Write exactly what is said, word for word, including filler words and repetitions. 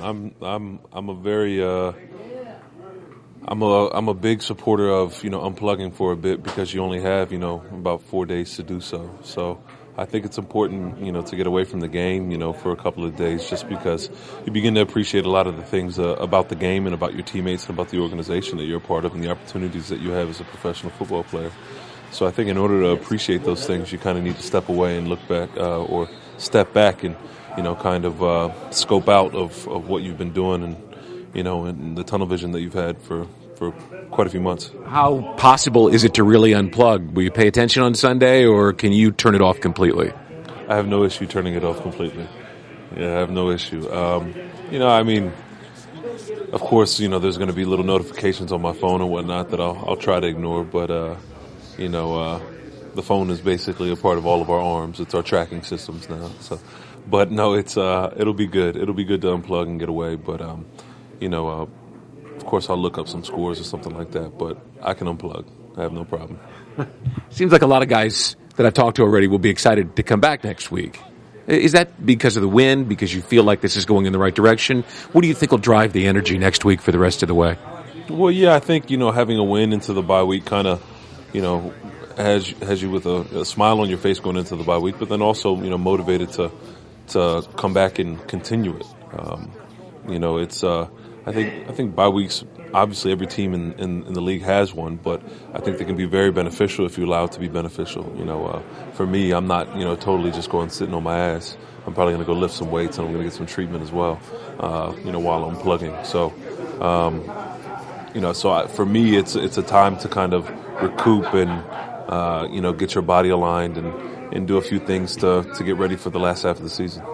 I'm I'm I'm a very uh, I'm a I'm a big supporter of you know unplugging for a bit because you only have you know about four days to do so. So I think it's important you know to get away from the game you know for a couple of days just because you begin to appreciate a lot of the things uh, about the game and about your teammates and about the organization that you're a part of and the opportunities that you have as a professional football player. So I think in order to appreciate those things, you kind of need to step away and look back uh, or step back and, you know, kind of uh, scope out of, of what you've been doing and, you know, and the tunnel vision that you've had for, for quite a few months. How possible is it to really unplug? Will you pay attention on Sunday or can you turn it off completely? I have no issue turning it off completely. Yeah, I have no issue. Um, you know, I mean, of course, you know, there's going to be little notifications on my phone and whatnot that I'll, I'll try to ignore, but, uh, You know, uh, the phone is basically a part of all of our arms. It's our tracking systems now. So, but no, it's uh, it'll be good. It'll be good to unplug and get away. But um, you know, uh, of course, I'll look up some scores or something like that. But I can unplug. I have no problem. Seems like a lot of guys that I've talked to already will be excited to come back next week. Is that because of the win? Because you feel like this is going in the right direction? What do you think will drive the energy next week for the rest of the way? Well, yeah, I think you know having a win into the bye week kind of. You know, has has you with a, a smile on your face going into the bye week, but then also you know motivated to to come back and continue it. Um, you know, it's uh, I think I think bye weeks. Obviously, every team in, in, in the league has one, but I think they can be very beneficial if you allow it to be beneficial. You know, uh, for me, I'm not you know totally just going sitting on my ass. I'm probably going to go lift some weights and I'm going to get some treatment as well. Uh, you know, while I'm plugging. So, um, you know, so I, for me, it's it's a time to kind of recoup and uh, you know get your body aligned and, and do a few things to to get ready for the last half of the season.